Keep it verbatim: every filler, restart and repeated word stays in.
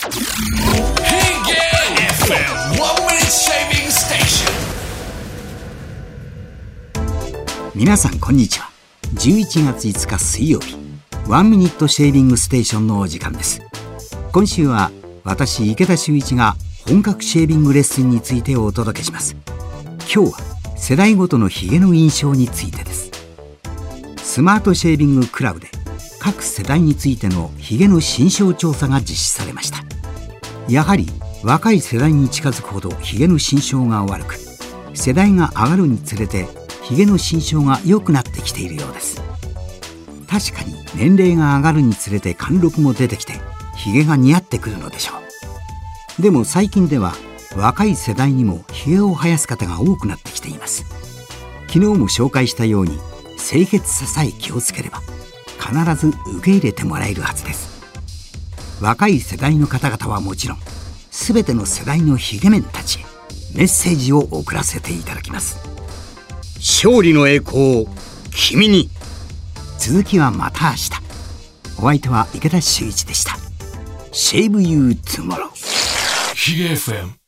皆さんこんにちは。じゅういちがついつか水曜日、ワンミニットシェービングステーションのお時間です。今週は私池田修一が本格シェービングレッスンについてお届けします。今日は世代ごとのヒゲの印象についてです。スマートシェービングクラブで各世代についてのヒゲの心象調査が実施されました。やはり若い世代に近づくほどヒゲの心象が悪く、世代が上がるにつれてヒゲの心象が良くなってきているようです。確かに年齢が上がるにつれて貫禄も出てきてヒゲが似合ってくるのでしょう。でも最近では若い世代にもヒゲを生やす方が多くなってきています。昨日も紹介したように清潔ささえ気をつければ必ず受け入れてもらえるはずです。若い世代の方々はもちろん、すべての世代のヒゲメンたちへメッセージを送らせていただきます。勝利の栄光を君に。続きはまた明日。お相手は池田修一でした。Shave you tomorrow。 ヒゲ エフエム